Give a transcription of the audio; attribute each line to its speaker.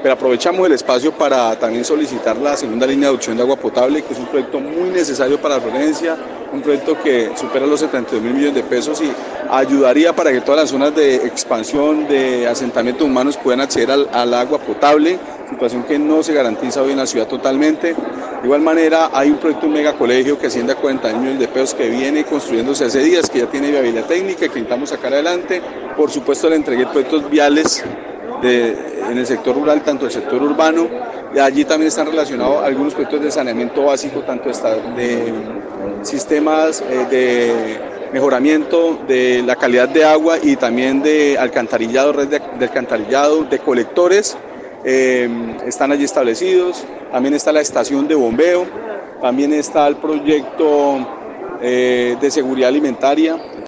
Speaker 1: pero aprovechamos el espacio para también solicitar la segunda línea de adducción de agua potable, que es un proyecto muy necesario para Florencia, un proyecto que supera los 72.000 millones de pesos y ayudaría para que todas las zonas de expansión, de asentamientos humanos puedan acceder al agua potable, situación que no se garantiza hoy en la ciudad totalmente. De igual manera, hay un proyecto, un megacolegio que asciende a 40.000 millones de pesos que viene construyéndose hace días, que ya tiene viabilidad técnica y que intentamos sacar adelante. Por supuesto, le entregué proyectos viales en el sector rural, tanto el sector urbano, y allí también están relacionados algunos proyectos de saneamiento básico, tanto de sistemas de mejoramiento de la calidad de agua y también de alcantarillado, red de alcantarillado, de colectores, están allí establecidos. También está la estación de bombeo, también está el proyecto de seguridad alimentaria.